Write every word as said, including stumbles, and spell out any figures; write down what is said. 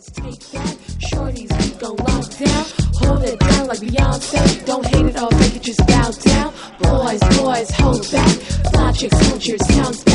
girls take that. Shorties, we gon' lock down. Hold it down like Beyonce. Don't hate it or make it, just bow down. Boys, boys, hold back. Fly chicks, punchers, counts